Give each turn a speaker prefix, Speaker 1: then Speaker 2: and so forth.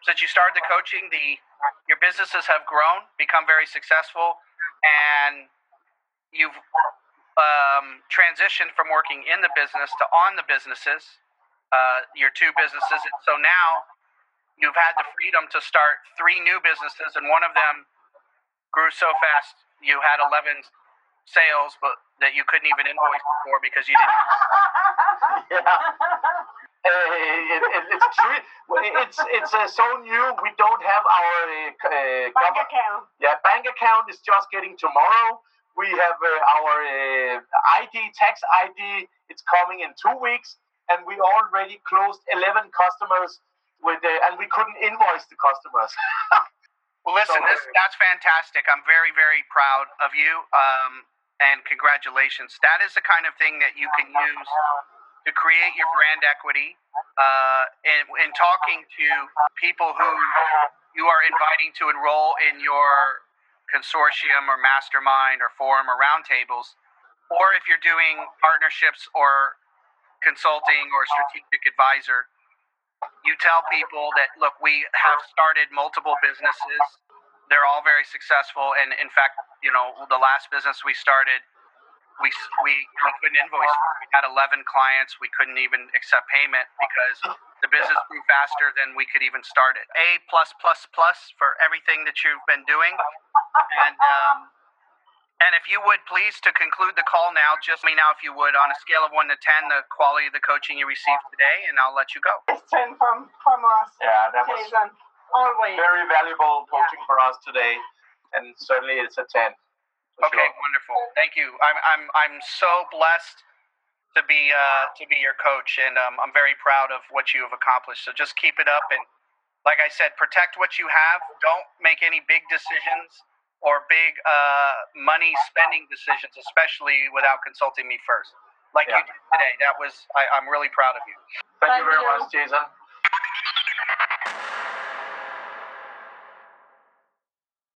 Speaker 1: since you started the coaching, your businesses have grown, become very successful, and you've transitioned from working in the business to on the businesses, your two businesses. So now you've had the freedom to start 3 new businesses, and one of them grew so fast you had 11 sales, but that you couldn't even invoice for because you didn't.
Speaker 2: It's true. It's so new. We don't have our
Speaker 3: bank account.
Speaker 2: Yeah, bank account is just getting tomorrow. We have our tax ID. It's coming in 2 weeks, and we already closed 11 customers and we couldn't invoice the customers.
Speaker 1: Well, listen, that's fantastic. I'm very, very proud of you, and congratulations. That is the kind of thing that you can use to create your brand equity, in talking to people who you are inviting to enroll in your consortium or mastermind or forum or roundtables, or if you're doing partnerships or consulting or strategic advisor, you tell people that, look, we have started multiple businesses. They're all very successful, and in fact, the last business we started, we couldn't invoice for. We had 11 clients. We couldn't even accept payment because the business grew faster than we could even start it. A+++ for everything that you've been doing. And if you would please, to conclude the call now, just let me know if you would, on a scale of 1 to 10, the quality of the coaching you received today, and I'll let you go.
Speaker 3: It's 10 from us.
Speaker 2: Yeah, that was
Speaker 3: always
Speaker 2: very valuable coaching for us today, and certainly it's a 10.
Speaker 1: Okay, wonderful. Thank you. I'm so blessed to be your coach, and I'm very proud of what you have accomplished. So just keep it up, and like I said, protect what you have. Don't make any big decisions or big money spending decisions, especially without consulting me first, like you did today. I'm really proud of you.
Speaker 2: Thank you very much, Jason.